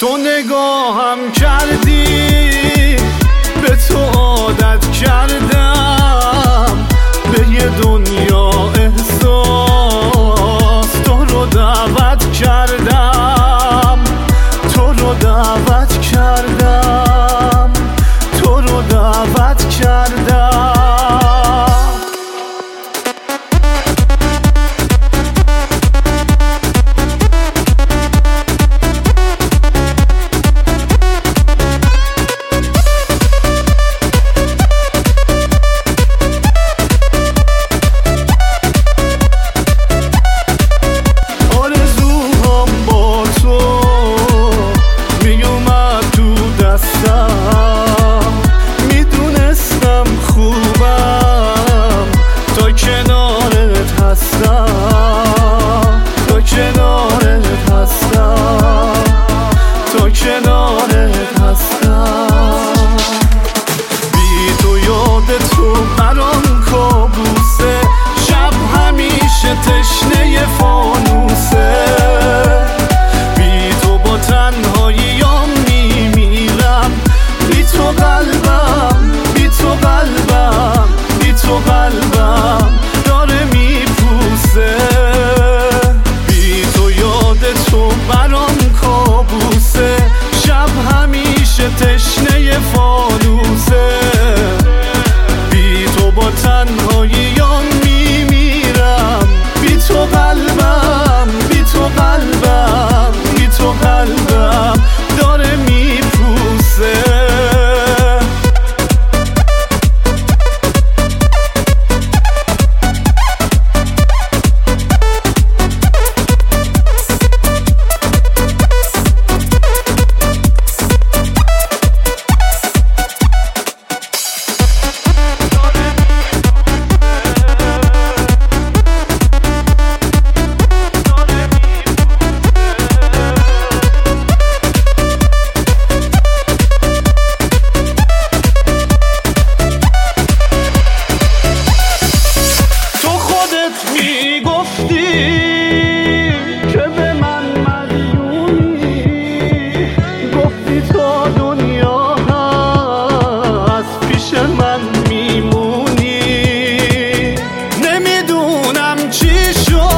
تو نگاهم کردی، به تو عادت کردم، به یه دنیا احساس تو رو دعوت کردم، تو رو دعوت کردم، تو رو دعوت کردم. میدونستم خوبم تا کنارت هستم، تا کنارت هستم، تا کنارت هستم. بی تو یاد تو برام کابوسه، شب همیشه تشنه فانوسه. بی تو با تنهاییام میمیرم، بی تو قلبم، بی تو قلبم، بی تو قلبم داره میپوسه. بی تو یاد تو برام کابوسه، شب همیشه تشنه فانوسه. بی تو با تنهاییام میمیرم، بی تو قلبم، بی تو قلبم، بی تو قلبم داره میپوسه. میگفتی که به من مدیونی، گفتی تا دنیا هست پیش من میمونی. نمیدونم چی شد